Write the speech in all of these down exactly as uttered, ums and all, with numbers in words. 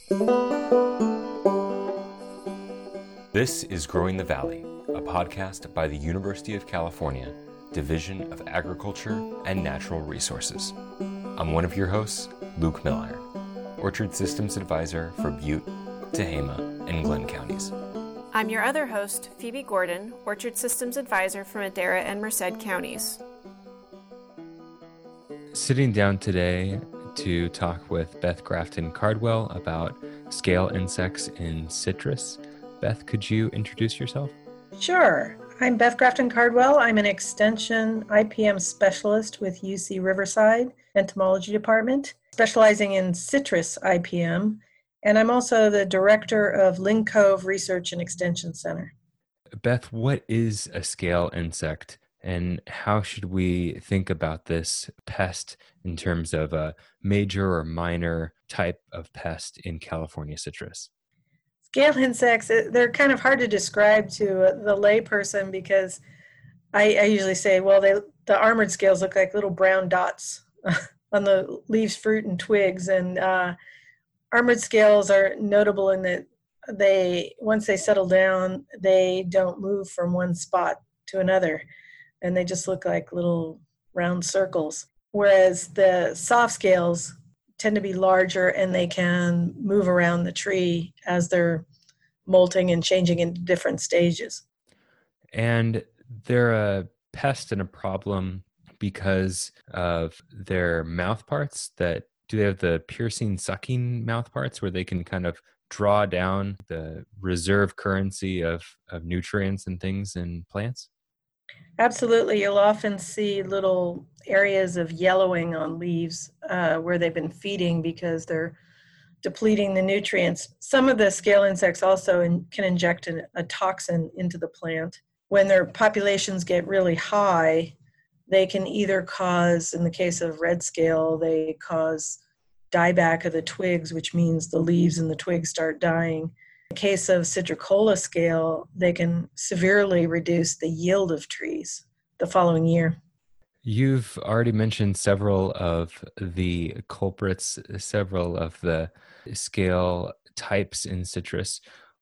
This is Growing the Valley, a podcast by the University of California, Division of Agriculture and Natural Resources. I'm one of your hosts, Luke Milliron, Orchard Systems Advisor for Butte, Tehama, and Glenn counties. I'm your other host, Phoebe Gordon, Orchard Systems Advisor for Madera and Merced counties. Sitting down today to talk with Beth Grafton Cardwell about scale insects in citrus. Beth, could you introduce yourself? Sure. I'm Beth Grafton Cardwell. I'm an extension I P M specialist with U C Riverside Entomology Department, specializing in citrus I P M, and I'm also the director of Lynn Cove Research and Extension Center. Beth, what is a scale insect, and how should we think about this pest in terms of a major or minor type of pest in California citrus? Scale insects, they're kind of hard to describe to the layperson because I, I usually say, well, they, the armored scales look like little brown dots on the leaves, fruit, and twigs. And uh, armored scales are notable in that they, once they settle down, they don't move from one spot to another. And they just look like little round circles. Whereas the soft scales tend to be larger and they can move around the tree as they're molting and changing into different stages. And they're a pest and a problem because of their mouth parts. That do they have the piercing, sucking mouth parts where they can kind of draw down the reserve currency of, of nutrients and things in plants? Absolutely. You'll often see little areas of yellowing on leaves uh, where they've been feeding because they're depleting the nutrients. Some of the scale insects also in, can inject an, a toxin into the plant. When their populations get really high, they can either cause, in the case of red scale, they cause dieback of the twigs, which means the leaves and the twigs start dying. In the case of citricola scale, they can severely reduce the yield of trees the following year. You've already mentioned several of the culprits, several of the scale types in citrus.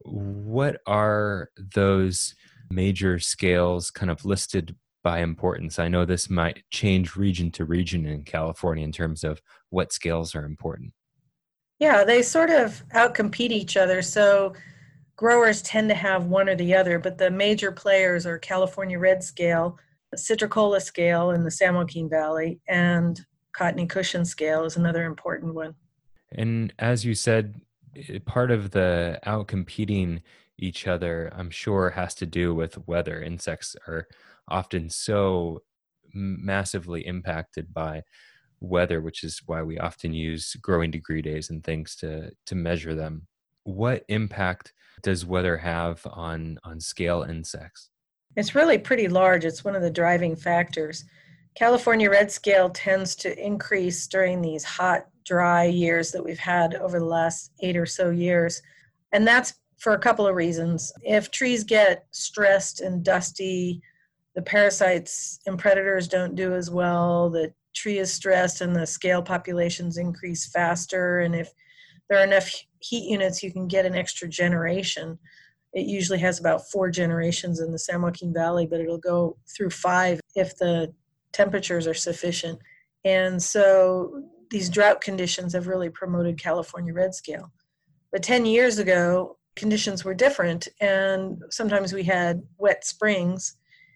What are those major scales kind of listed by importance? I know this might change region to region in California in terms of what scales are important. Yeah, they sort of outcompete each other. So growers tend to have one or the other, but the major players are California red scale, the citricola scale in the San Joaquin Valley, and cottony cushion scale is another important one. And as you said, part of the outcompeting each other, I'm sure, has to do with weather. Insects are often so massively impacted by weather, which is why we often use growing degree days and things to to measure them. What impact does weather have on on scale insects? It's really pretty large. It's one of the driving factors. California red scale tends to increase during these hot, dry years that we've had over the last eight or so years. And that's for a couple of reasons. If trees get stressed and dusty, the parasites and predators don't do as well. The tree is stressed and the scale populations increase faster. And if there are enough heat units, you can get an extra generation. It usually has about four generations in the San Joaquin Valley, but it'll go through five if the temperatures are sufficient. And so these drought conditions have really promoted California red scale. But ten years ago, conditions were different, and sometimes we had wet springs.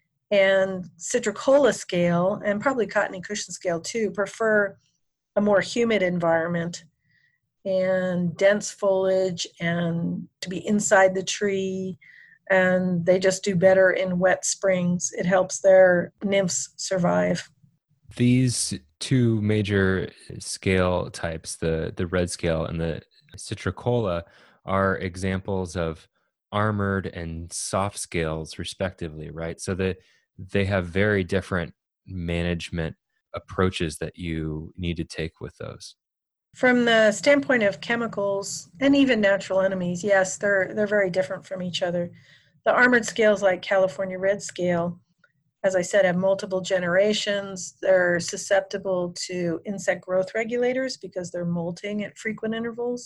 And citricola scale, and probably cottony cushion scale too, prefer a more humid environment and dense foliage and to be inside the tree. And they just do better in wet springs. It helps their nymphs survive. These two major scale types, the, the red scale and the citricola, are examples of armored and soft scales respectively, right? So that they have very different management approaches that you need to take with those. From the standpoint of chemicals and even natural enemies, yes, they're they're very different from each other. The armored scales like California red scale, as I said, have multiple generations. They're susceptible to insect growth regulators because they're molting at frequent intervals.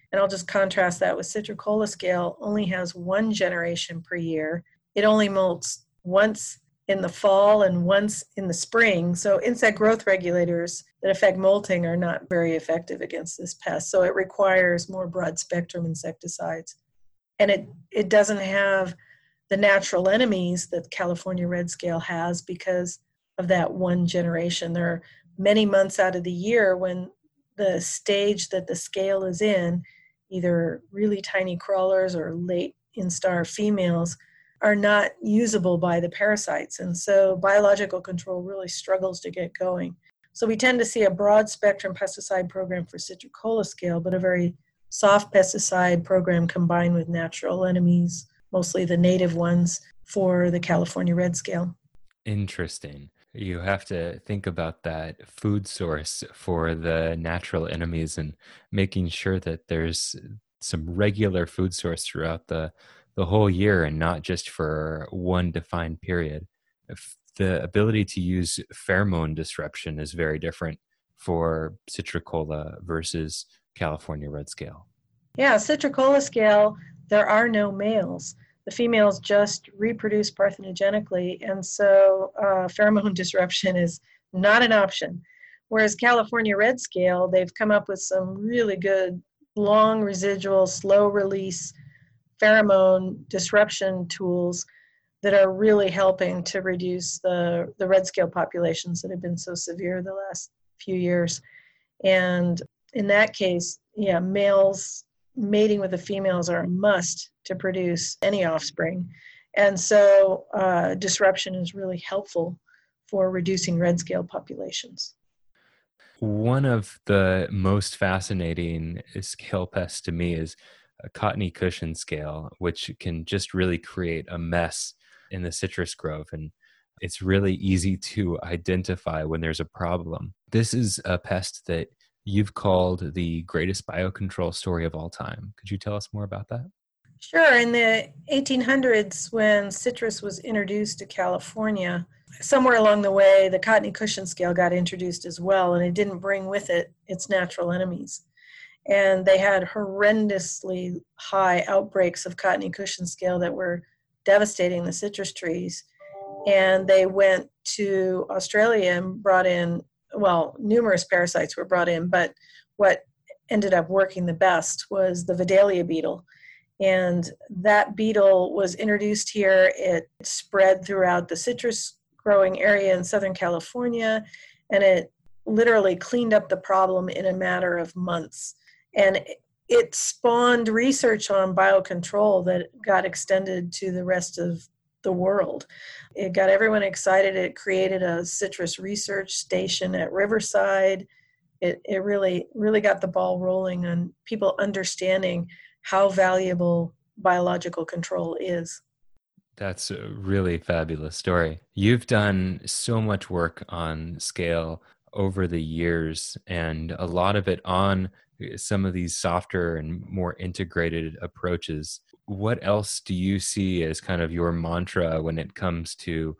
And I'll just contrast that with citricola scale only has one generation per year. It only molts once in the fall and once in the spring. So insect growth regulators that affect molting are not very effective against this pest. So it requires more broad spectrum insecticides. And it, it doesn't have the natural enemies that California red scale has because of that one generation. There are many months out of the year when the stage that the scale is in, either really tiny crawlers or late instar females, are not usable by the parasites. And so biological control really struggles to get going. So we tend to see a broad spectrum pesticide program for citricola scale, but a very soft pesticide program combined with natural enemies, mostly the native ones, for the California red scale. Interesting. You have to think about that food source for the natural enemies and making sure that there's some regular food source throughout the the whole year and not just for one defined period. If the ability to use pheromone disruption is very different for citricola versus California red scale. Yeah, citricola scale, there are no males. The females just reproduce parthenogenically, and so uh, pheromone disruption is not an option. Whereas California red scale, they've come up with some really good long residual, slow release pheromone disruption tools that are really helping to reduce the, the red scale populations that have been so severe the last few years. And in that case, yeah, males mating with the females are a must to produce any offspring. And so uh, disruption is really helpful for reducing red scale populations. One of the most fascinating scale pests to me is a cottony cushion scale, which can just really create a mess in the citrus grove. And it's really easy to identify when there's a problem. This is a pest that you've called the greatest biocontrol story of all time. Could you tell us more about that? Sure. In the eighteen hundreds, when citrus was introduced to California, somewhere along the way, the cottony cushion scale got introduced as well, and it didn't bring with it its natural enemies. And they had horrendously high outbreaks of cottony cushion scale that were devastating the citrus trees. And they went to Australia and brought in, well, numerous parasites were brought in, but what ended up working the best was the Vidalia beetle. And that beetle was introduced here. It spread throughout the citrus growing area in Southern California, and it literally cleaned up the problem in a matter of months. And it spawned research on biocontrol that got extended to the rest of the world. It got everyone excited. It created a citrus research station at Riverside. It, it really, really got the ball rolling on people understanding how valuable biological control is. That's a really fabulous story. You've done so much work on scale over the years, and a lot of it on some of these softer and more integrated approaches. What else do you see as kind of your mantra when it comes to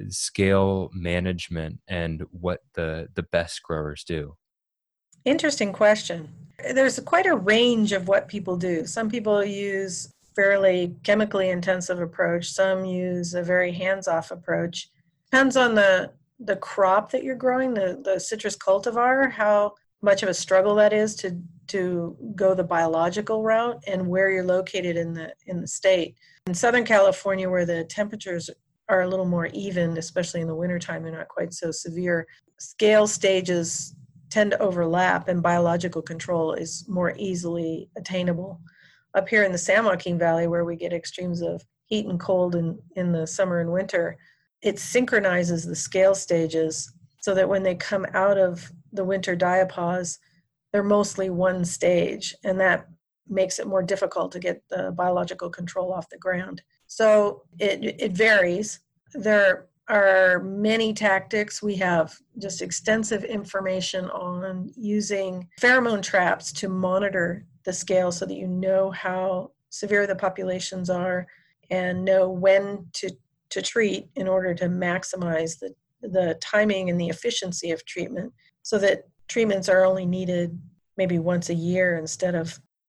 scale management and what the, the best growers do? Interesting question. There's quite a range of what people do. Some people use fairly chemically intensive approach. Some use a very hands-off approach. Depends on the, the crop that you're growing, the, the citrus cultivar, how much of a struggle that is to, to go the biological route and where you're located in the, in the state. In Southern California, where the temperatures are a little more even, especially in the wintertime, they're not quite so severe, scale stages tend to overlap and biological control is more easily attainable. Up here in the San Joaquin Valley, where we get extremes of heat and cold in, in the summer and winter, it synchronizes the scale stages so that when they come out of the winter diapause, they're mostly one stage, and that makes it more difficult to get the biological control off the ground. So it, it varies. There are many tactics. We have just extensive information on using pheromone traps to monitor the scale so that you know how severe the populations are and know when to, to treat in order to maximize the, the timing and the efficiency of treatment so that treatments are only needed maybe once a year instead of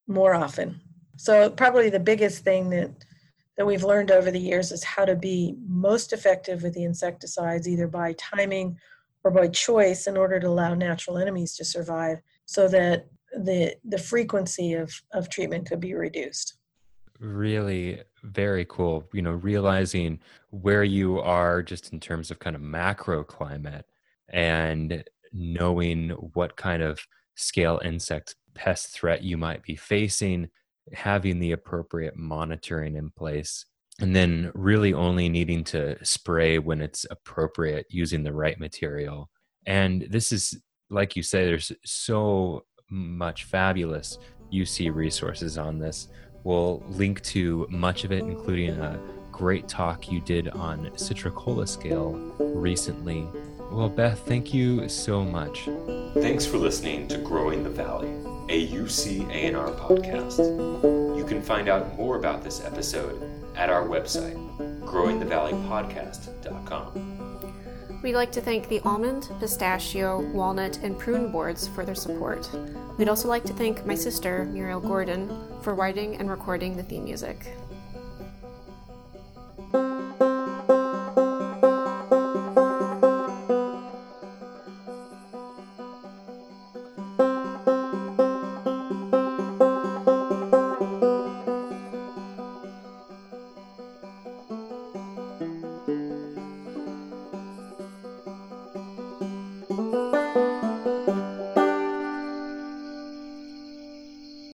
more often. So probably the biggest thing that, that we've learned over the years is how to be most effective with the insecticides, either by timing or by choice, in order to allow natural enemies to survive, so that the the frequency of, of treatment could be reduced. Really very cool. You know, realizing where you are just in terms of kind of macro climate, and knowing what kind of scale insect pest threat you might be facing, having the appropriate monitoring in place, and then really only needing to spray when it's appropriate, using the right material. And this is, like you say, there's so much fabulous U C resources on this. We'll link to much of it, including a great talk you did on Citricola scale recently. Well, Beth, thank you so much. Thanks for listening to Growing the Valley, a U C A and R podcast. You can find out more about this episode at our website, growing the valley podcast dot com. We'd like to thank the almond, pistachio, walnut, and prune boards for their support. We'd also like to thank my sister, Muriel Gordon, for writing and recording the theme music.